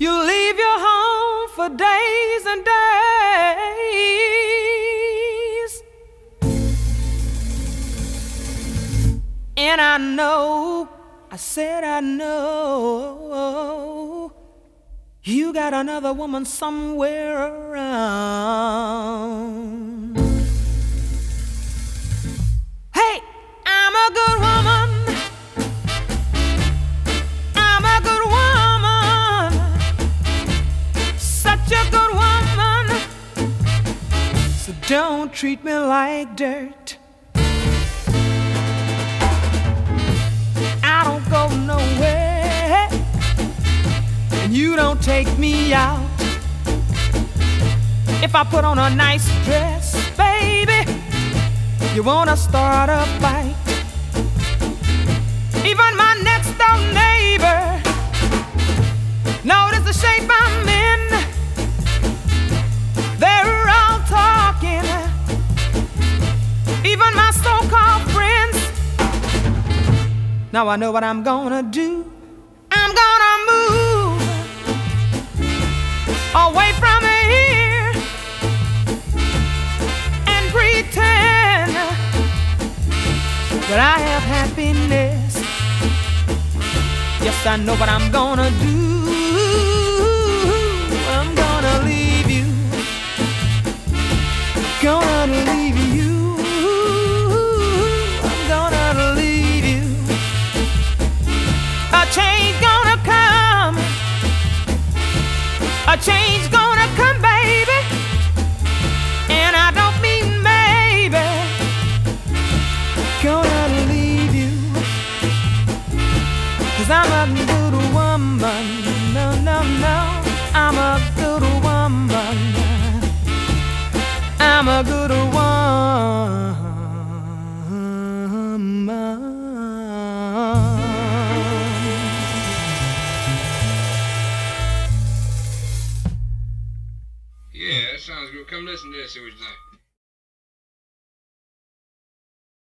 You leave your home for days and days, and I know, I said I know, you got another woman somewhere around. Hey, I'm a good woman. I'm a good woman. Such a good woman. So don't treat me like dirt. I don't go nowhere, and you don't take me out. If I put on a nice dress, baby, you wanna start a fight. Even my next door neighbor notice the shape I'm in. They're all talking. Even my so-called friends. Now I know what I'm gonna do. I'm gonna move away from here and pretend that I have happiness. Yes, I know what I'm gonna do. I'm gonna leave you. Gonna leave you. I'm gonna leave you. A change gonna come. A change gonna come, baby. And I don't mean maybe. Gonna leave you. 'Cause I'm a good woman. No, no, no. I'm a good woman. I'm a good woman. Yeah, that sounds good. Come listen to this, see what you think.